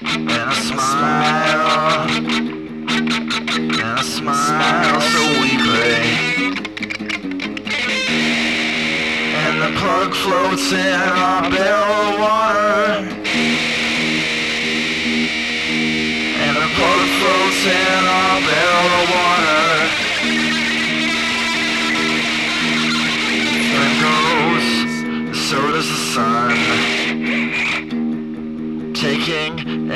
And I smile so weakly. And the plug floats in our barrel of water.